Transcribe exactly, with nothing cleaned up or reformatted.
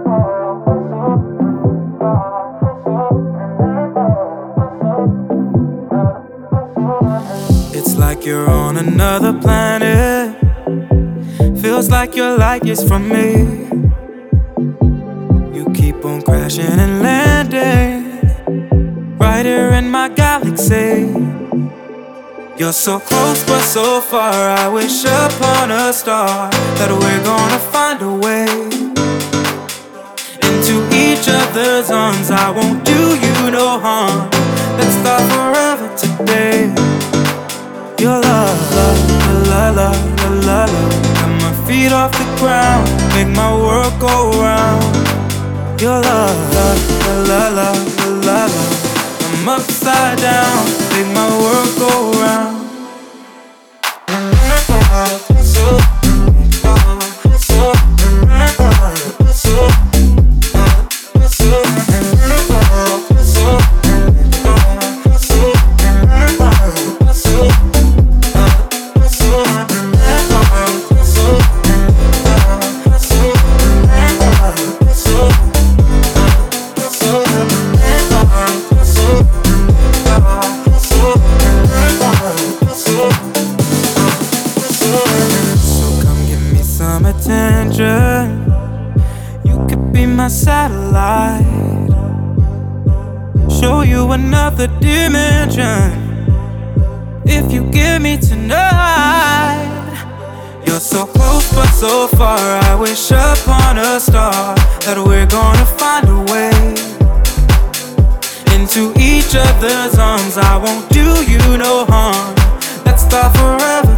It's like you're on another planet. Feels like you're light years from me. You keep on crashing and landing right here in my galaxy. You're so close but so far. I wish upon a star that we're gonna find a way into each other's arms. I won't do you no harm. Let's start forever today. Your love, love, la la la la la. Got my feet off the ground, make my world go round. Your love, love, la la la la la. I'm upside down, make my world go round. Attention, you could be my satellite, show you another dimension if you give me tonight. You're so close but so far. I wish upon a star that we're gonna find a way into each other's arms. I won't do you no harm. Let's start forever